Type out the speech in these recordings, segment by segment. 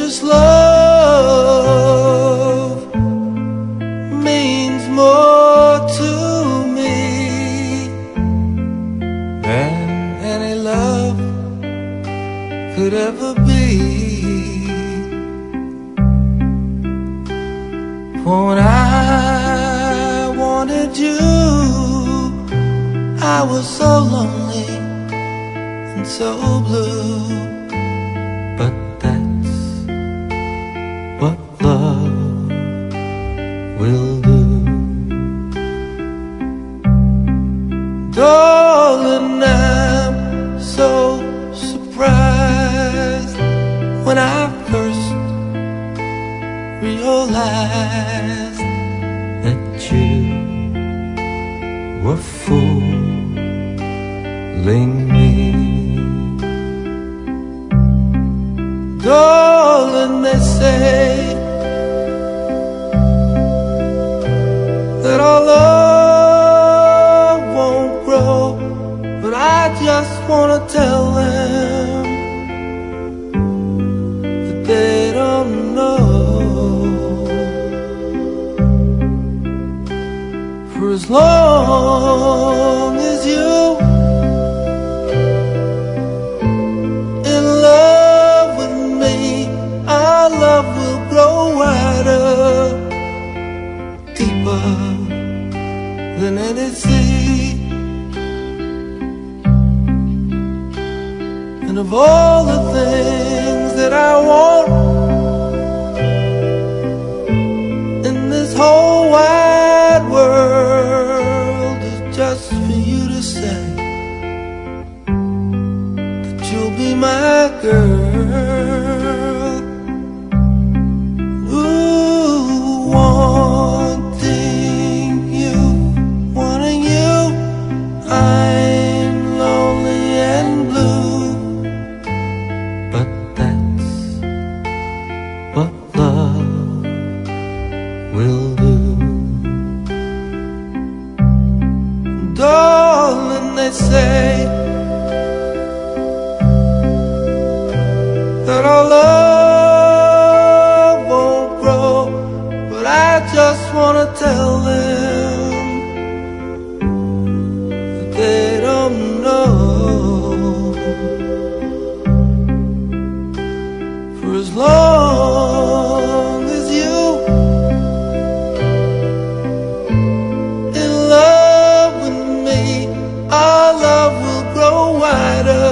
this love means more to me than any love could ever be. For when I wanted you, I was so lonely and so blue. But that's what love will do. Darling, I'm so surprised when I first realized that you were fooling me. Darling, they say that our love won't grow, but I just wanna tell them that they don't know. For as long as you in love with me, our love will grow wider, deeper than any sea. And of all the things that I want in this whole wide world, is just for you to say that you'll be my girl. Ooh, wanting you, I'm lonely and blue. But that's what love will do. Darling, they say that our love won't grow, but I just wanna tell them that they don't know. For as long as you in love with me, our love will grow wider,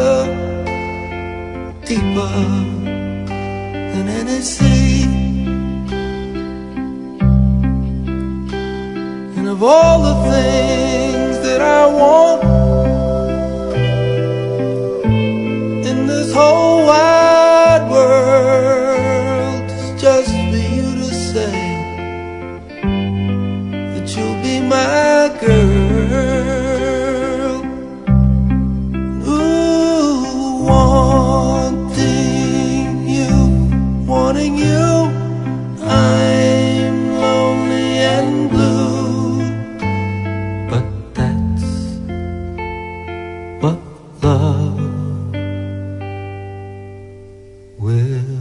deeper than any sea. And of all the things that I want in this whole wide world, it's just for you to say that you'll be my girl. Ooh, wanting you, I'm lonely and blue. But that's what love will